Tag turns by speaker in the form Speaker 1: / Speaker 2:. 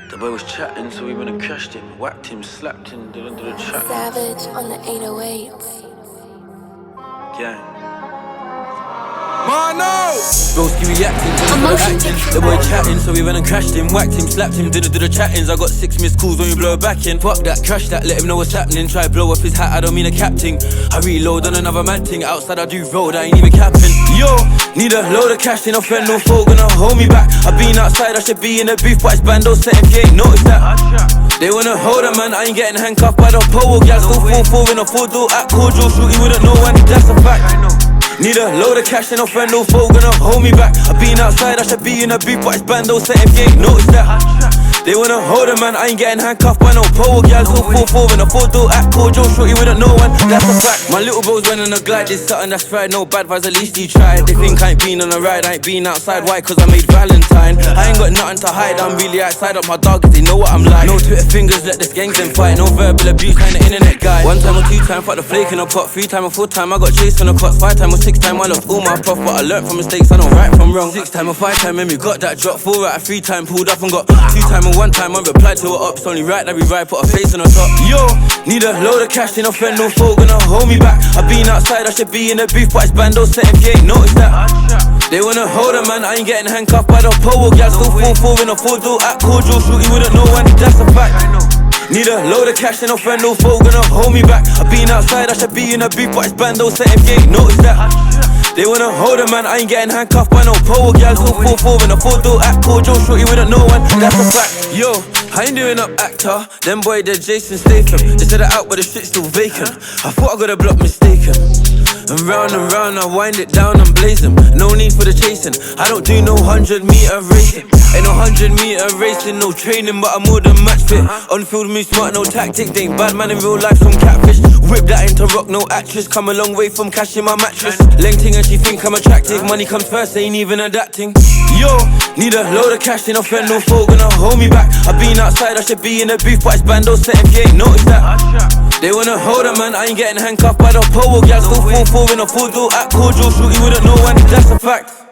Speaker 1: The boy was chatting, so we went and crashed him, whacked him, slapped him, did the chat.
Speaker 2: Savage on the 808.
Speaker 1: Gang.
Speaker 3: Mano!
Speaker 4: Broski reacting to the acting. The boy chatting, so we went and crashed him, whacked him, slapped him, did the chattings. I got 6 missed calls when we blow it back in. Fuck that, crash that, let him know what's happening. Try blow off his hat, I don't mean a captain. I reload on another man thing. Outside I do road, I ain't even capping. Yo, need a load of cash in a friend, no foe gonna hold me back. I been outside, I should be in the booth, but it's bando setting, if you ain't noticed that. They wanna hold a man, I ain't getting handcuffed by the pole. Gal still 4-4 in a 4-door at cordial, shooty wouldn't know when, that's a fact. Need a load of cash and no friend, no foe gonna hold me back. I been outside, I should be in a booth, but it's bando setting, if you ain't noticed that. They wanna hold a man, I ain't getting handcuffed by no pole. Gal still 4-4 in a 4-door at cordial, shooty wouldn't know when, that's a fact. My little bros went on a glide, did something that's fried, no bad vibes, at least he tried. They think I ain't been on a ride, I ain't been outside, why? Cause I made Valentine. I ain't got nothing to hide, I'm really outside up my dog, they know what I'm like. No Twitter fingers, let this gang them fight, no verbal abuse, kinda internet guy. 1 time or 2 time, fuck the flake in a pot. 3 time or 4 time, I got chased on the cots. 5 time or 6 time, I lost all my prof, but I learnt from mistakes, I know right from wrong. 6 time or 5 time, when we got that drop. 4 out of 3 time, pulled up and got 2 time or 1 time, I replied to her ups. Only right that we ride, put a face on the top. Yo, need a load of cash in a friend, no foe gonna hold me back. I been outside, I should be in the booth, but it's bando setting, if you ain't noticed that. They wanna hold a man, I ain't getting handcuffed by the pole. Gal still 4-4 in a 4-door at cordial, shooty wouldn't know when, that's a fact. Need a load of cash and no friend, no foe gonna hold me back. I been outside, I should be in a booth, but it's bando setting, if you ain't noticed that. They wanna hold a man, I ain't getting handcuffed by no pole. Gal still 4-4 in a 4-door at cordial, shooty wouldn't know when, that's a fact. Yo, I ain't doing up actor, them boy they're Jason Statham. They said it out but the shit's still vacant. I thought I got a block mistaken. And round I wind it down and blaze them. No need for the chasing, I don't do no 100-meter racing. Ain't no 100-meter racing, no training, but I'm more than match fit. On field me smart, no tactic, they ain't bad man in real life, some catfish. Whip that into rock, no actress, come a long way from cashing my mattress. Lengthing and she think I'm attractive, money comes first, ain't even adapting. Yo, need a load of cash in a friend, no foe gonna hold me back. I been outside, I should be in the booth, but it's bando setting, if you ain't noticed that. They wanna hold a man, I ain't getting handcuffed by the pole. Gal still 4-4 in a 4-door at cordial, shooty wouldn't know when, that's a fact.